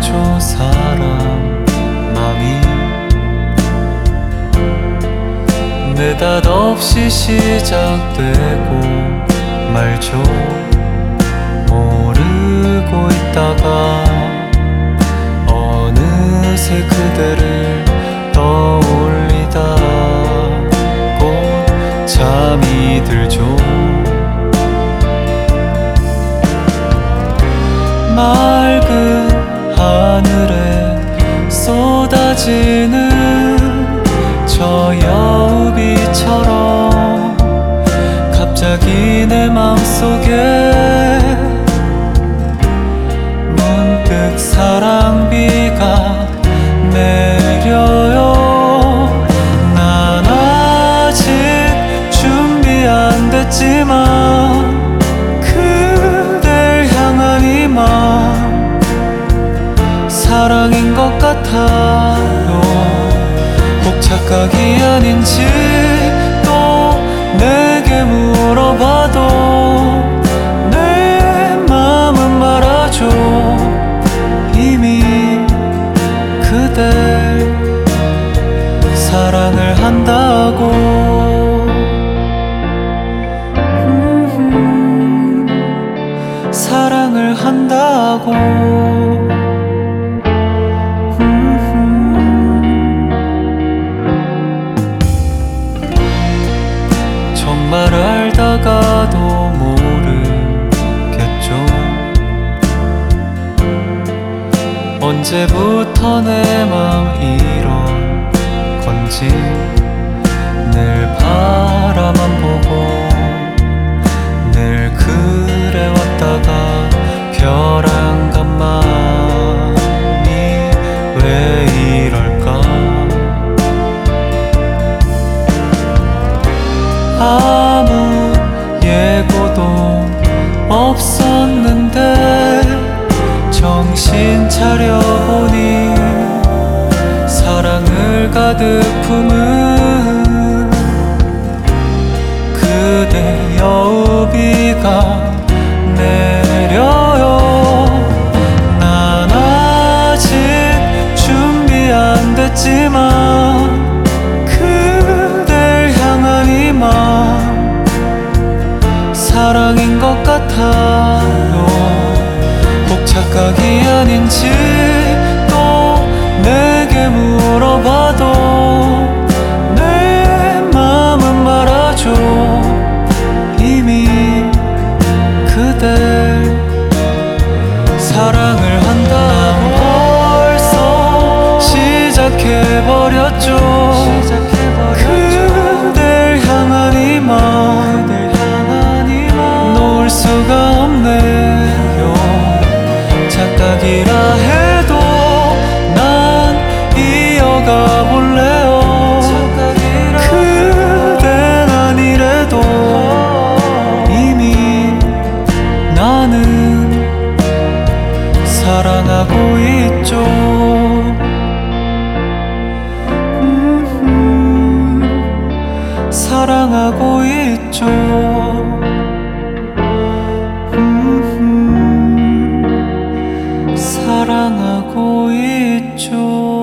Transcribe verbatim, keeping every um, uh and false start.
있죠. 사람 맘이 느닷없이 시작되고 말죠. 모르고 있다가 어느새 그대를 떠올리다 곧 잠이 들죠. 맑은 하늘에 쏟아지는 저 여우비처럼 갑자기 내 맘속에 문득 사랑비가 내려요. 난 아직 준비 안 됐지만 그댈 향한 이 마음 사랑인 것 같아요. 꼭 착각이 아닌지 또 내게 물어봐도 내 마음은 말하죠. 이미 그댈 사랑을 한다고. 음, 사랑을 한다고. 정말 알다가도 모르겠죠. 언제부터 내 맘 이런 건지 늘 바라만 보고 늘 그래 왔다가 벼랑간 마음이 왜 이럴까. 아무 예고도 없었는데 정신 차려보니 사랑을 가득 품은 그대 여우비가 내려요. 난 아직 준비 안 됐지만 그댈 향한 이 마음 사랑인 것 같아요. 꼭 착각이 아닌지 또 내게 물어봐도 내 마음은 말하죠. 이미 그댈 사랑을 한다고 벌써 시작해버렸죠. 그댈 향한 이 마음 놓을 수가 없네요. 착각이라 해도 난 이어가 볼래요. 그댄 아니래도 이미 나는 사랑하고 있죠. 음, 사랑하고 있죠. 음, 사랑하고 있죠.